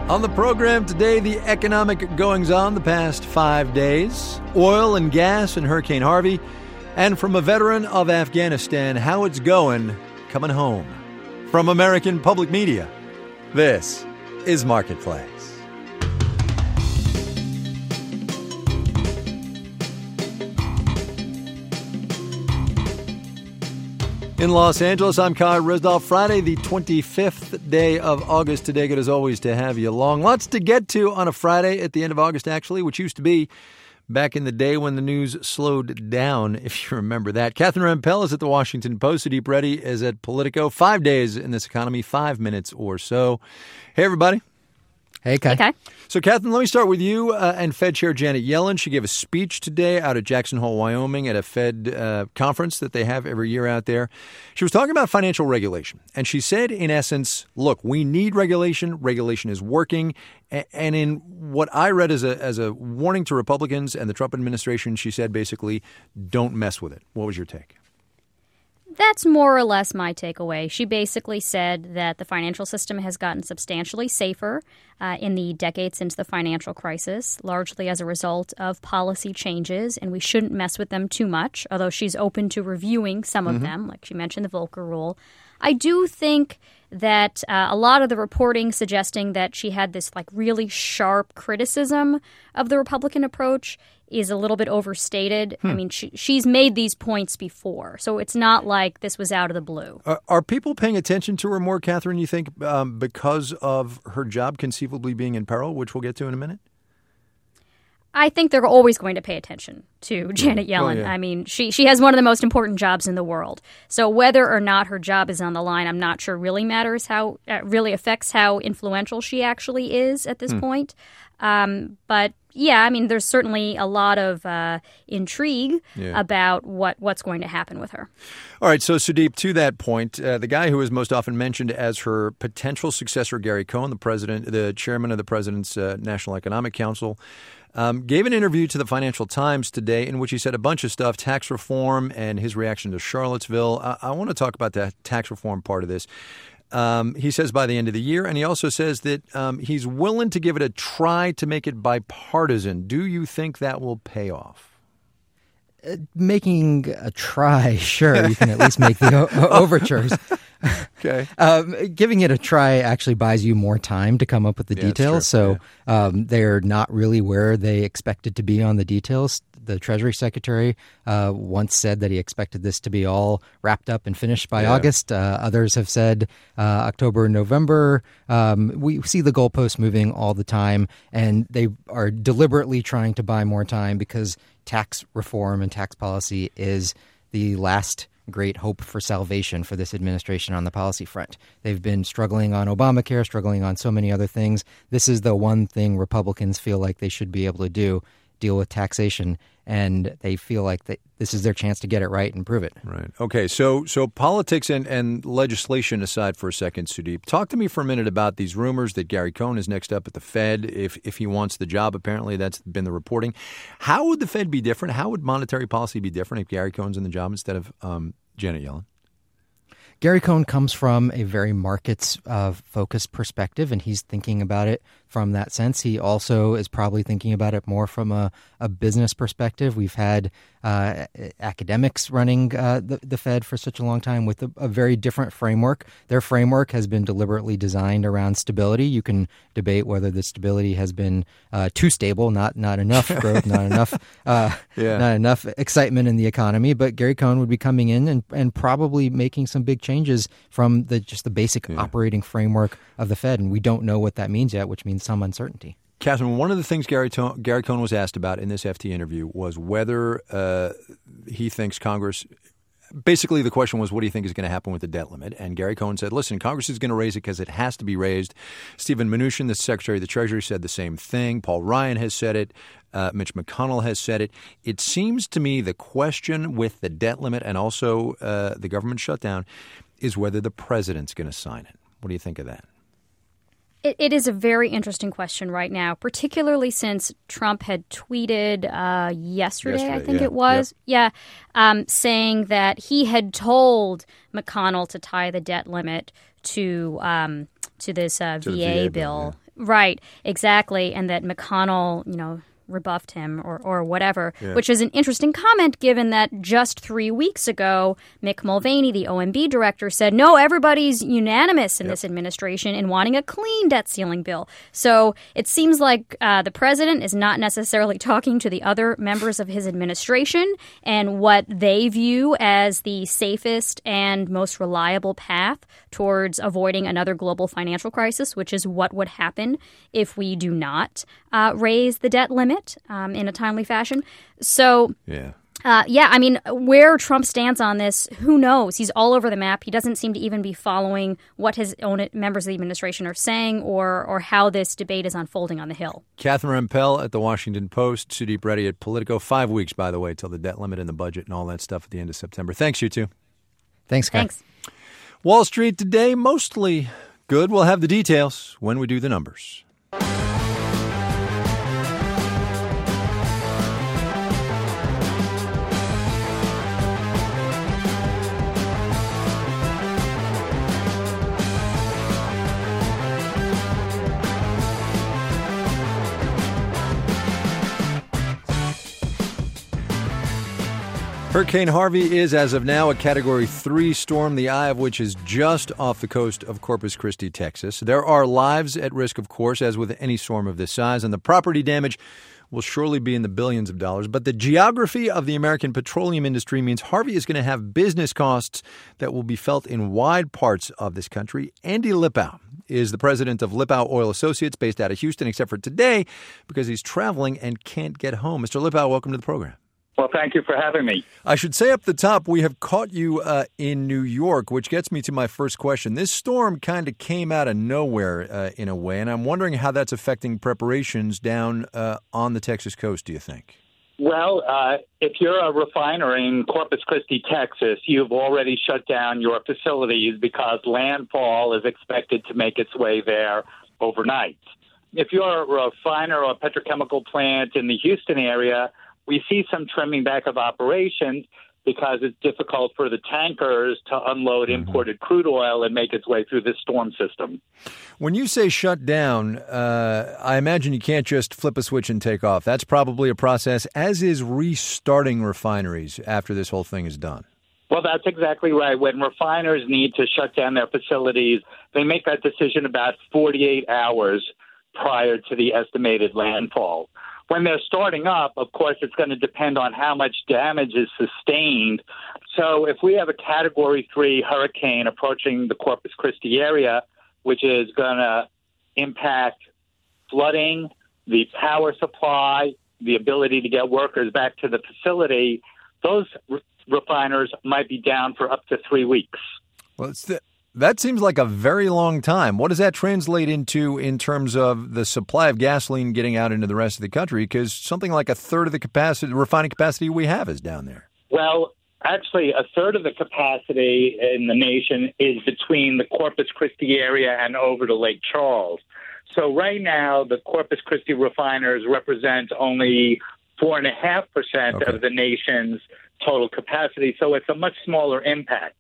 On the program today, the economic goings-on the past 5 days, oil and gas and Hurricane Harvey, and from a veteran of Afghanistan, how it's going coming home. From American Public Media, this is Marketplace. In Los Angeles, I'm Kai Ryssdal. Friday, the 25th day of August. Today, good as always to have you along. Lots to get to on a Friday at the end of August, actually, which used to be back in the day when the news slowed down, if you remember that. Catherine Rampell is at the Washington Post. Sudeep Reddy is at Politico. 5 days in this economy, 5 minutes or so. Hey, everybody. Hey, Kai. Hey, Kai. So, Catherine, let me start with you and Fed Chair Janet Yellen. She gave a speech today out at Jackson Hole, Wyoming, at a Fed conference that they have every year out there. She was talking about financial regulation, and she said, in essence, look, we need regulation. Regulation is working. And in what I read as a warning to Republicans and the Trump administration, she said, basically, don't mess with it. What was your take? That's more or less my takeaway. She basically said that the financial system has gotten substantially safer in the decade since the financial crisis, largely as a result of policy changes, and we shouldn't mess with them too much, although she's open to reviewing some of them, like she mentioned the Volcker Rule. I do think that a lot of the reporting suggesting that she had this really sharp criticism of the Republican approach is a little bit overstated. I mean, she's made these points before, so it's not like this was out of the blue. Are people paying attention to her more, Catherine, you think, because of her job conceivably being in peril, which we'll get to in a minute? I think they're always going to pay attention to Janet Yellen. Yeah. I mean, she has one of the most important jobs in the world. So whether or not her job is on the line, I'm not sure really matters really affects how influential she actually is at this point. But yeah, I mean, there's certainly a lot of intrigue about what's going to happen with her. All right. So, Sudeep, to that point, the guy who is most often mentioned as her potential successor, Gary Cohn, the chairman of the president's National Economic Council, gave an interview to the Financial Times today in which he said a bunch of stuff, tax reform and his reaction to Charlottesville. I want to talk about the tax reform part of this. He says by the end of the year, and he also says that he's willing to give it a try to make it bipartisan. Do you think that will pay off? Making a try, sure. You can at least make the overtures. Okay. Giving it a try actually buys you more time to come up with the details. So they're not really where they expected to be on the details. The Treasury Secretary once said that he expected this to be all wrapped up and finished by August. Others have said October, November. We see the goalposts moving all the time, and they are deliberately trying to buy more time because tax reform and tax policy is the last great hope for salvation for this administration on the policy front. They've been struggling on Obamacare, struggling on so many other things. This is the one thing Republicans feel like they should be able to do, deal with taxation, and they feel like this is their chance to get it right and prove it. Right. Okay. So politics and legislation aside for a second, Sudeep, talk to me for a minute about these rumors that Gary Cohn is next up at the Fed if he wants the job. Apparently, that's been the reporting. How would the Fed be different? How would monetary policy be different if Gary Cohn's in the job instead of Janet Yellen? Gary Cohn comes from a very markets-focused perspective, and he's thinking about it from that sense. He also is probably thinking about it more from a business perspective. We've had academics running the Fed for such a long time with a very different framework. Their framework has been deliberately designed around stability. You can debate whether the stability has been too stable, not enough growth, not enough excitement in the economy. But Gary Cohn would be coming in and probably making some big changes from just the basic operating framework of the Fed. And we don't know what that means yet, which means some uncertainty. Catherine, one of the things Gary Cohn was asked about in this FT interview was whether he thinks Congress – basically the question was, what do you think is going to happen with the debt limit? And Gary Cohn said, listen, Congress is going to raise it because it has to be raised. Stephen Mnuchin, the Secretary of the Treasury, said the same thing. Paul Ryan has said it. Mitch McConnell has said it. It seems to me the question with the debt limit and also the government shutdown is whether the president's going to sign it. What do you think of that? It is a very interesting question right now, particularly since Trump had tweeted yesterday, I think it was, saying that he had told McConnell to tie the debt limit to to this VA bill. Yeah. Right, exactly, and that McConnell, rebuffed him or whatever, which is an interesting comment given that just 3 weeks ago, Mick Mulvaney, the OMB director, said, no, everybody's unanimous in this administration in wanting a clean debt ceiling bill. So it seems like the president is not necessarily talking to the other members of his administration and what they view as the safest and most reliable path towards avoiding another global financial crisis, which is what would happen if we do not raise the debt limit in a timely fashion. So, where Trump stands on this, who knows? He's all over the map. He doesn't seem to even be following what his own members of the administration are saying or how this debate is unfolding on the Hill. Catherine Rampell at The Washington Post, Sudeep Reddy at Politico. 5 weeks, by the way, till the debt limit and the budget and all that stuff at the end of September. Thanks, you two. Thanks, Scott. Thanks. Wall Street today, mostly good. We'll have the details when we do the numbers. Hurricane Harvey is, as of now, a Category 3 storm, the eye of which is just off the coast of Corpus Christi, Texas. There are lives at risk, of course, as with any storm of this size, and the property damage will surely be in the billions of dollars. But the geography of the American petroleum industry means Harvey is going to have business costs that will be felt in wide parts of this country. Andy Lipow is the president of Lipow Oil Associates, based out of Houston, except for today because he's traveling and can't get home. Mr. Lipow, welcome to the program. Well, thank you for having me. I should say up the top, we have caught you in New York, which gets me to my first question. This storm kind of came out of nowhere in a way, and I'm wondering how that's affecting preparations down on the Texas coast, do you think? Well, if you're a refiner in Corpus Christi, Texas, you've already shut down your facilities because landfall is expected to make its way there overnight. If you're a refiner or a petrochemical plant in the Houston area, we see some trimming back of operations because it's difficult for the tankers to unload imported crude oil and make its way through this storm system. When you say shut down, I imagine you can't just flip a switch and take off. That's probably a process, as is restarting refineries after this whole thing is done. Well, that's exactly right. When refiners need to shut down their facilities, they make that decision about 48 hours prior to the estimated landfall. When they're starting up, of course, it's going to depend on how much damage is sustained. So if we have a Category 3 hurricane approaching the Corpus Christi area, which is going to impact flooding, the power supply, the ability to get workers back to the facility, those refiners might be down for up to 3 weeks. Well, that seems like a very long time. What does that translate into in terms of the supply of gasoline getting out into the rest of the country? Because something like a third of the capacity, refining capacity we have is down there. Well, actually, a third of the capacity in the nation is between the Corpus Christi area and over to Lake Charles. So right now, the Corpus Christi refiners represent only 4.5% of the nation's total capacity. So it's a much smaller impact.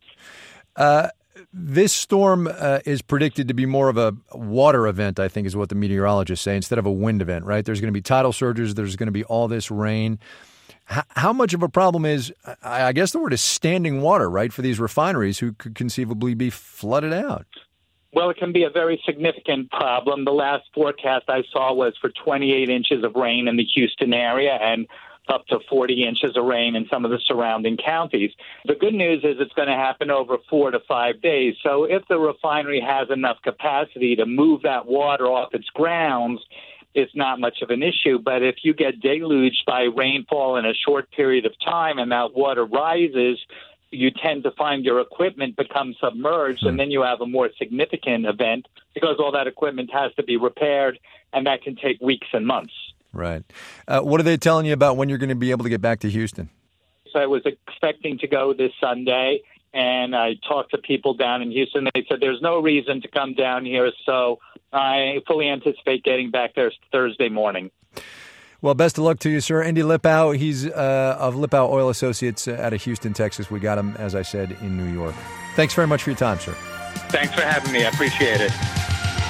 This storm is predicted to be more of a water event, I think is what the meteorologists say, instead of a wind event, right? There's going to be tidal surges. There's going to be all this rain. How much of a problem is, I guess the word is standing water, right, for these refineries who could conceivably be flooded out? Well, it can be a very significant problem. The last forecast I saw was for 28 inches of rain in the Houston area and up to 40 inches of rain in some of the surrounding counties. The good news is it's going to happen over 4 to 5 days. So if the refinery has enough capacity to move that water off its grounds, it's not much of an issue. But if you get deluged by rainfall in a short period of time and that water rises, you tend to find your equipment become submerged, and then you have a more significant event because all that equipment has to be repaired, and that can take weeks and months. Right. What are they telling you about when you're going to be able to get back to Houston? So I was expecting to go this Sunday, and I talked to people down in Houston. They said there's no reason to come down here, so I fully anticipate getting back there Thursday morning. Well, best of luck to you, sir. Andy Lipow, he's of Lipow Oil Associates out of Houston, Texas. We got him, as I said, in New York. Thanks very much for your time, sir. Thanks for having me. I appreciate it.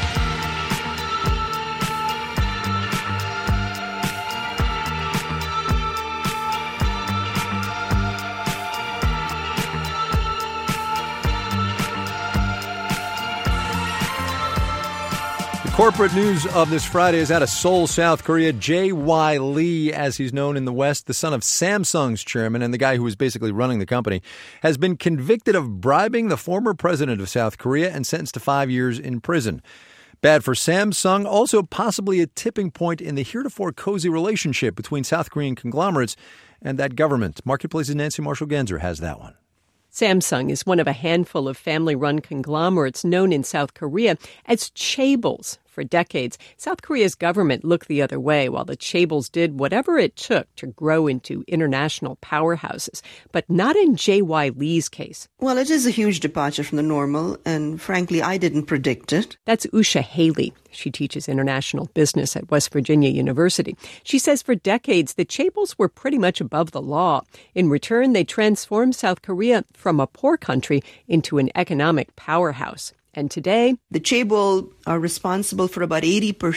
Corporate news of this Friday is out of Seoul, South Korea. J.Y. Lee, as he's known in the West, the son of Samsung's chairman and the guy who was basically running the company, has been convicted of bribing the former president of South Korea and sentenced to 5 years in prison. Bad for Samsung, also possibly a tipping point in the heretofore cozy relationship between South Korean conglomerates and that government. Marketplace's Nancy Marshall-Genzer has that one. Samsung is one of a handful of family-run conglomerates known in South Korea as chaebols. For decades, South Korea's government looked the other way while the chaebols did whatever it took to grow into international powerhouses. But not in J.Y. Lee's case. Well, it is a huge departure from the normal, and frankly, I didn't predict it. That's Usha Haley. She teaches international business at West Virginia University. She says for decades, the chaebols were pretty much above the law. In return, they transformed South Korea from a poor country into an economic powerhouse. And today, the chaebol are responsible for about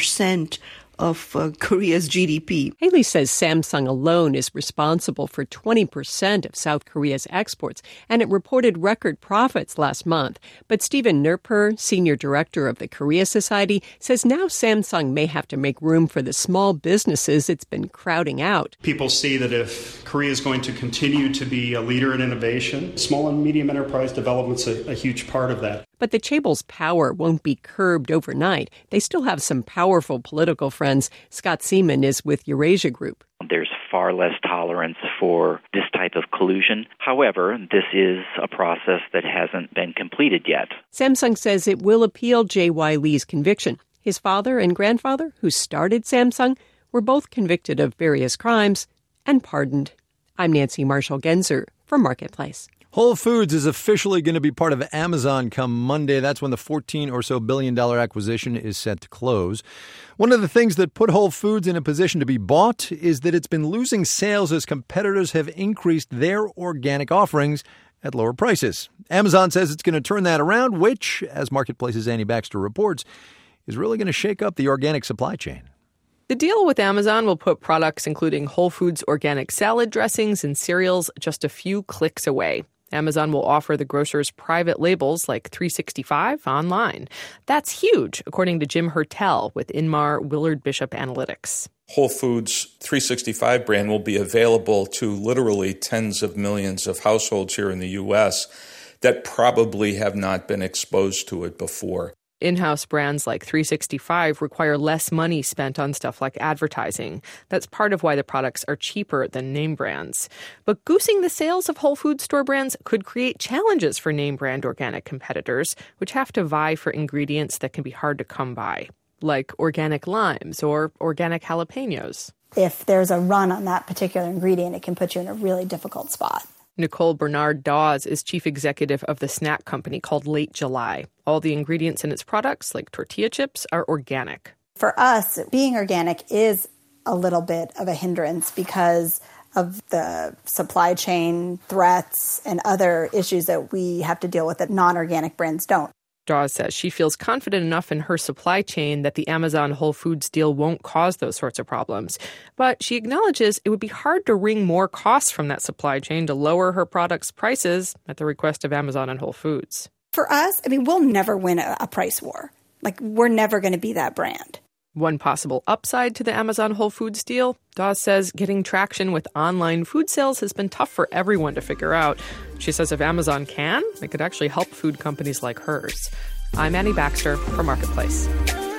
80% of Korea's GDP. Haley says Samsung alone is responsible for 20% of South Korea's exports, and it reported record profits last month. But Stephen Nerper, senior director of the Korea Society, says now Samsung may have to make room for the small businesses it's been crowding out. People see that if Korea is going to continue to be a leader in innovation, small and medium enterprise development's a huge part of that. But the chaebols' power won't be curbed overnight. They still have some powerful political friends. Scott Seaman is with Eurasia Group. There's far less tolerance for this type of collusion. However, this is a process that hasn't been completed yet. Samsung says it will appeal J.Y. Lee's conviction. His father and grandfather, who started Samsung, were both convicted of various crimes and pardoned. I'm Nancy Marshall-Genzer for Marketplace. Whole Foods is officially going to be part of Amazon come Monday. That's when the $14 or so billion acquisition is set to close. One of the things that put Whole Foods in a position to be bought is that it's been losing sales as competitors have increased their organic offerings at lower prices. Amazon says it's going to turn that around, which, as Marketplace's Annie Baxter reports, is really going to shake up the organic supply chain. The deal with Amazon will put products including Whole Foods organic salad dressings and cereals just a few clicks away. Amazon will offer the grocer's private labels like 365 online. That's huge, according to Jim Hertel with Inmar Willard Bishop Analytics. Whole Foods 365 brand will be available to literally tens of millions of households here in the U.S. that probably have not been exposed to it before. In-house brands like 365 require less money spent on stuff like advertising. That's part of why the products are cheaper than name brands. But goosing the sales of Whole Foods store brands could create challenges for name brand organic competitors, which have to vie for ingredients that can be hard to come by, like organic limes or organic jalapenos. If there's a run on that particular ingredient, it can put you in a really difficult spot. Nicole Bernard-Dawes is chief executive of the snack company called Late July. All the ingredients in its products, like tortilla chips, are organic. For us, being organic is a little bit of a hindrance because of the supply chain threats and other issues that we have to deal with that non-organic brands don't. Dawes says she feels confident enough in her supply chain that the Amazon Whole Foods deal won't cause those sorts of problems. But she acknowledges it would be hard to wring more costs from that supply chain to lower her products' prices at the request of Amazon and Whole Foods. For us, we'll never win a price war. We're never going to be that brand. One possible upside to the Amazon Whole Foods deal, Dawes says getting traction with online food sales has been tough for everyone to figure out. She says if Amazon can, it could actually help food companies like hers. I'm Annie Baxter for Marketplace.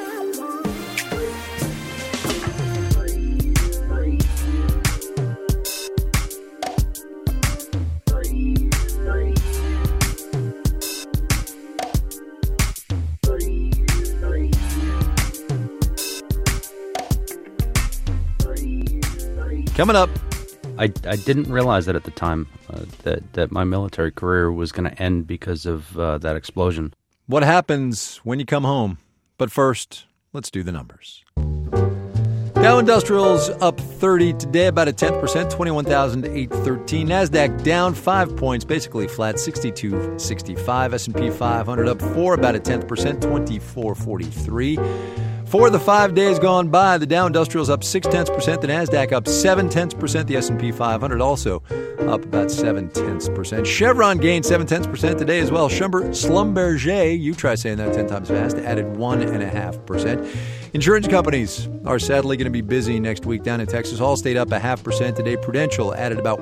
Coming up. I didn't realize that at the time, that my military career was going to end because of that explosion. What happens when you come home? But first, let's do the numbers. Dow Industrials up 30 today, about a 10%, 21,813. NASDAQ down 5 points, basically flat, 62.65. S&P 500 up 4, about a 10%, 24.43. For the 5 days gone by, the Dow Industrial's up 0.6%, the NASDAQ up 0.7%, the S&P 500 also up about 0.7%. Chevron gained 0.7% today as well. Schlumberger, you try saying that 10 times fast, added 1.5%. Insurance companies are sadly going to be busy next week down in Texas. Allstate up 0.5% today. Prudential added about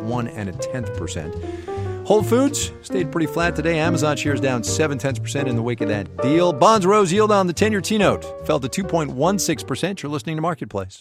1.1%. Whole Foods stayed pretty flat today. Amazon shares down 0.7% in the wake of that deal. Bonds rose. Yield on the 10-year T-note fell to 2.16%. You're listening to Marketplace.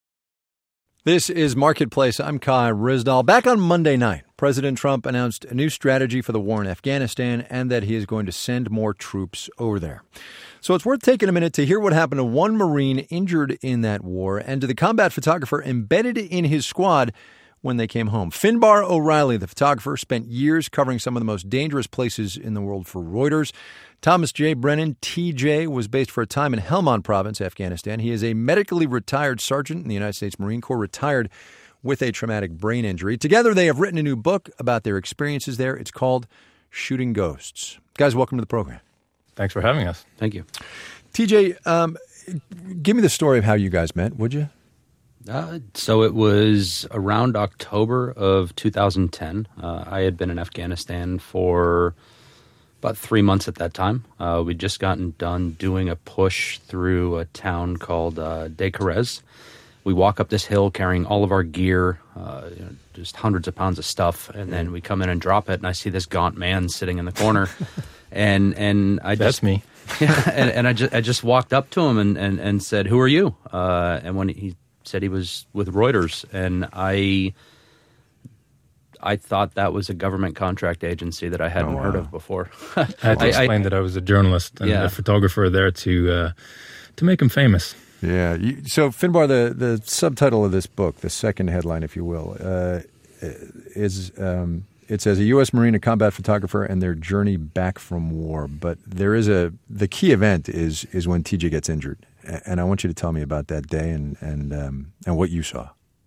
This is Marketplace. I'm Kai Ryssdal. Back on Monday night, President Trump announced a new strategy for the war in Afghanistan and that he is going to send more troops over there. So it's worth taking a minute to hear what happened to one Marine injured in that war and to the combat photographer embedded in his squad when they came home. Finbar O'Reilly, the photographer, spent years covering some of the most dangerous places in the world for Reuters. Thomas J. Brennan, TJ, was based for a time in Helmand Province, Afghanistan. He is a medically retired sergeant in the United States Marine Corps, retired with a traumatic brain injury. Together, they have written a new book about their experiences there. It's called Shooting Ghosts. Guys, welcome to the program. Thanks for having us. Thank you. TJ, give me the story of how you guys met, would you? So it was around October of 2010. I had been in Afghanistan for about 3 months at that time. We'd just gotten done doing a push through a town called Dekarez. We walk up this hill carrying all of our gear, just hundreds of pounds of stuff, and then we come in and drop it, and I see this gaunt man sitting in the corner. and That's me. and I just walked up to him and said, "Who are you?" And when he said he was with Reuters, and I thought that was a government contract agency that I hadn't heard of before. I had to explain that I was a journalist and a photographer there to make him famous. Yeah. So, Finbar, the subtitle of this book, the second headline, if you will, is it says a U.S. Marine, a combat photographer, and their journey back from war. But there is the key event is when TJ gets injured. And I want you to tell me about that day and what you saw.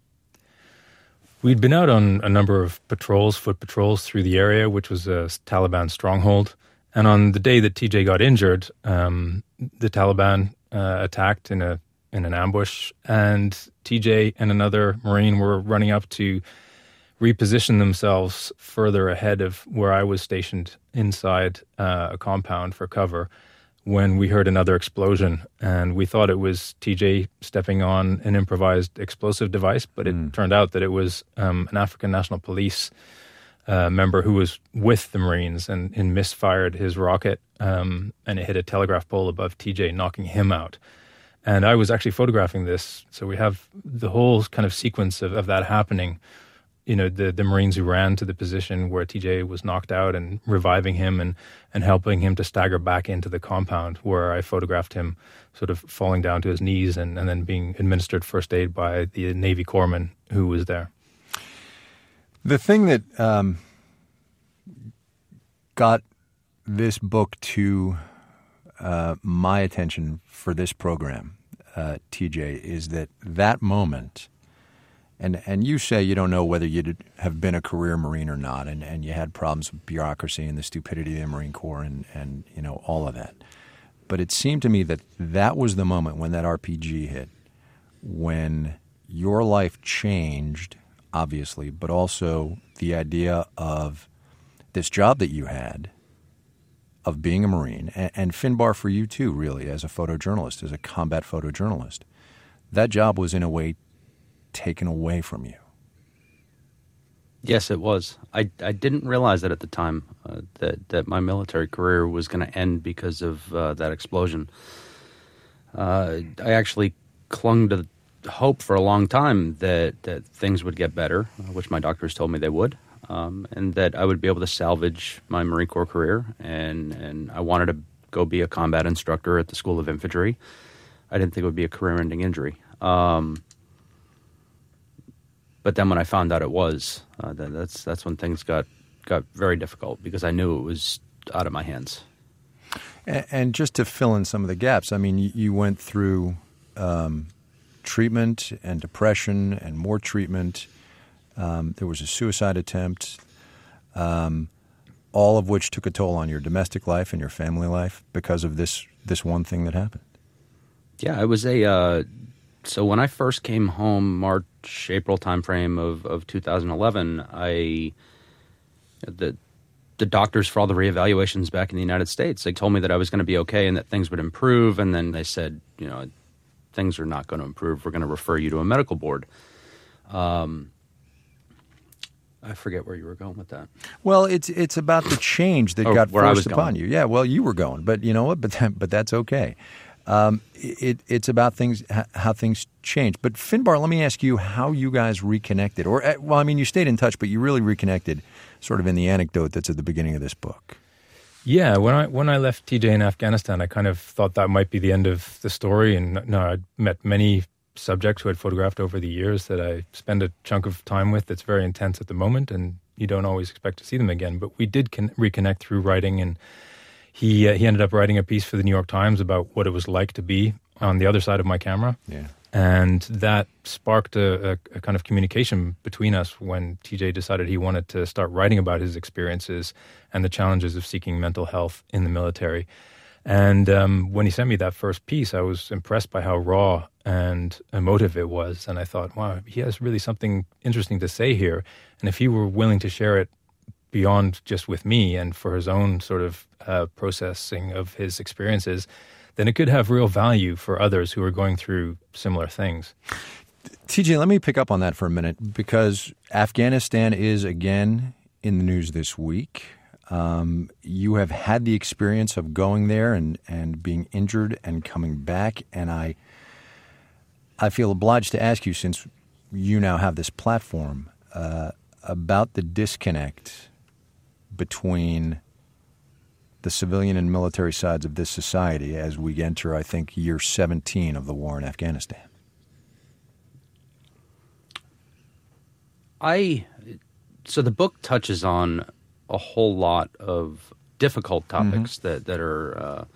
We'd been out on a number of patrols, foot patrols through the area, which was a Taliban stronghold. And on the day that TJ got injured, the Taliban attacked in an ambush, and TJ and another Marine were running up to reposition themselves further ahead of where I was stationed inside a compound for cover, when we heard another explosion, and we thought it was TJ stepping on an improvised explosive device, but it turned out that it was an African National Police member who was with the Marines and misfired his rocket, and it hit a telegraph pole above TJ, knocking him out. And I was actually photographing this, so we have the whole kind of sequence of that happening. You know, the Marines who ran to the position where TJ was knocked out and reviving him and helping him to stagger back into the compound, where I photographed him sort of falling down to his knees and then being administered first aid by the Navy corpsman who was there. The thing that got this book to my attention for this program, TJ, is that moment. And you say you don't know whether you'd have been a career Marine or not, and you had problems with bureaucracy and the stupidity of the Marine Corps and you know, all of that. But it seemed to me that was the moment when that RPG hit, when your life changed, obviously, but also the idea of this job that you had of being a Marine, and Finbar for you too, really, as a photojournalist, as a combat photojournalist. That job was in a way taken away from you. Yes, it was. I didn't realize that at the time, that my military career was going to end because of that explosion. I actually clung to hope for a long time that things would get better, which my doctors told me they would, and that I would be able to salvage my Marine Corps career. And I wanted to go be a combat instructor at the School of Infantry. I didn't think it would be a career-ending injury. But then when I found out it was, that's when things got very difficult, because I knew it was out of my hands. And just to fill in some of the gaps, I mean, you went through treatment and depression and more treatment. There was a suicide attempt, all of which took a toll on your domestic life and your family life because of this one thing that happened. Yeah, it was so when I first came home, March, April timeframe of 2011, the doctors for all the reevaluations back in the United States, they told me that I was going to be okay and that things would improve. And then they said, things are not going to improve. We're going to refer you to a medical board. I forget where you were going with that. Well, it's about the change that got forced upon you. Yeah, well, you were going, but you know what? But that's okay. It's about things, how things change. But Finbar, let me ask you how you guys reconnected. You stayed in touch, but you really reconnected sort of in the anecdote that's at the beginning of this book. Yeah, when I left TJ in Afghanistan, I kind of thought that might be the end of the story. And no, I'd met many subjects who I'd photographed over the years that I spend a chunk of time with that's very intense at the moment, and you don't always expect to see them again. But we did reconnect through writing, and he ended up writing a piece for the New York Times about what it was like to be on the other side of my camera. Yeah. And that sparked a kind of communication between us when TJ decided he wanted to start writing about his experiences and the challenges of seeking mental health in the military. And when he sent me that first piece, I was impressed by how raw and emotive it was. And I thought, wow, he has really something interesting to say here. And if he were willing to share it beyond just with me and for his own sort of processing of his experiences, then it could have real value for others who are going through similar things. TJ, let me pick up on that for a minute, because Afghanistan is again in the news this week. You have had the experience of going there and being injured and coming back, and I feel obliged to ask you, since you now have this platform, about the disconnect between the civilian and military sides of this society as we enter, I think, year 17 of the war in Afghanistan. So the book touches on a whole lot of difficult topics that are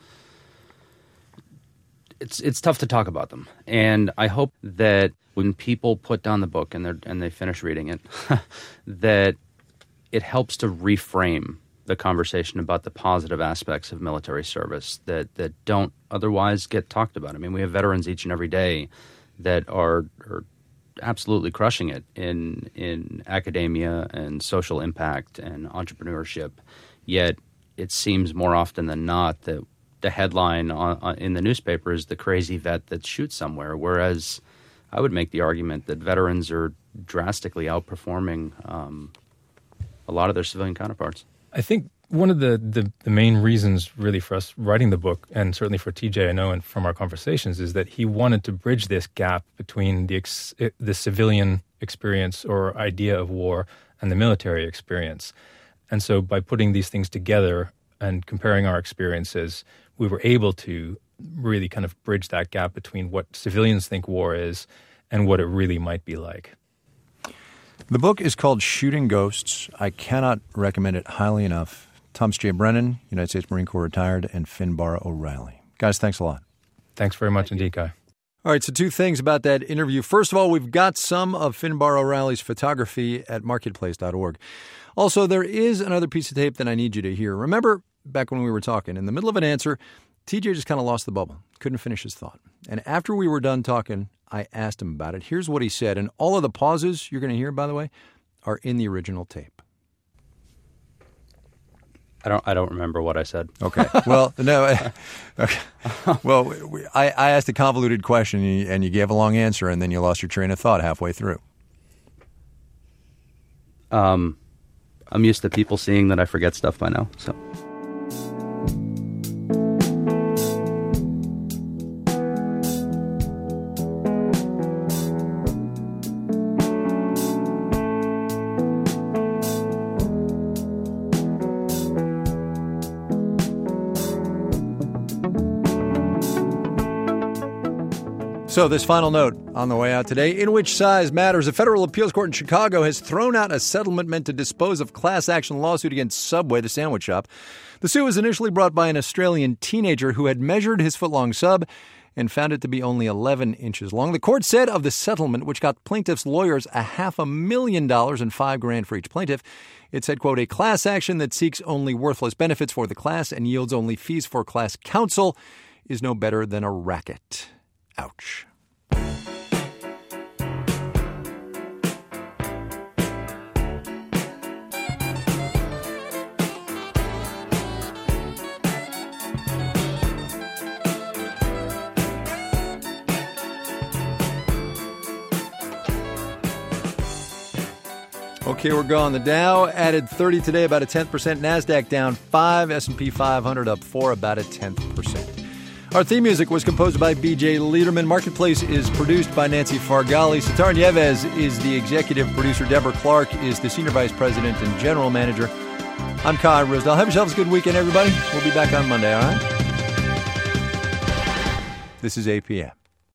it's tough to talk about them, and I hope that when people put down the book and they finish reading it, that it helps to reframe the conversation about the positive aspects of military service that don't otherwise get talked about. I mean, we have veterans each and every day that are absolutely crushing it in academia and social impact and entrepreneurship. Yet it seems more often than not that the headline in the newspaper is the crazy vet that shoots somewhere, whereas I would make the argument that veterans are drastically outperforming a lot of their civilian counterparts. I think one of the main reasons really for us writing the book, and certainly for TJ, I know, and from our conversations, is that he wanted to bridge this gap between the civilian experience or idea of war and the military experience. And so by putting these things together and comparing our experiences, we were able to really kind of bridge that gap between what civilians think war is and what it really might be like. The book is called Shooting Ghosts. I cannot recommend it highly enough. Thomas J. Brennan, United States Marine Corps retired, and Finbar O'Reilly. Guys, thanks a lot. Thanks very much indeed, Guy. All right, so two things about that interview. First of all, we've got some of Finbar O'Reilly's photography at marketplace.org. Also, there is another piece of tape that I need you to hear. Remember, back when we were talking, in the middle of an answer, TJ just kind of lost the bubble, couldn't finish his thought. And after we were done talking, I asked him about it. Here's what he said. And all of the pauses you're going to hear, by the way, are in the original tape. I don't remember what I said. Okay. Well, no. Okay. Well, I asked a convoluted question, and you gave a long answer, and then you lost your train of thought halfway through. I'm used to people seeing that I forget stuff by now, so. So this final note on the way out today, in which size matters. A federal appeals court in Chicago has thrown out a settlement meant to dispose of class action lawsuit against Subway, the sandwich shop. The suit was initially brought by an Australian teenager who had measured his foot-long sub and found it to be only 11 inches long. The court said of the settlement, which got plaintiffs' lawyers $500,000 and $5,000 for each plaintiff, it said, quote, a class action that seeks only worthless benefits for the class and yields only fees for class counsel is no better than a racket. Okay, we're going. The Dow added 30 today, about a 10%. NASDAQ down 5. S&P 500 up 4, about a 10%. Our theme music was composed by B.J. Liederman. Marketplace is produced by Nancy Fargali. Sitar Nieves is the executive producer. Deborah Clark is the senior vice president and general manager. I'm Kai Rosdell. Have yourselves a good weekend, everybody. We'll be back on Monday, all right? This is APM.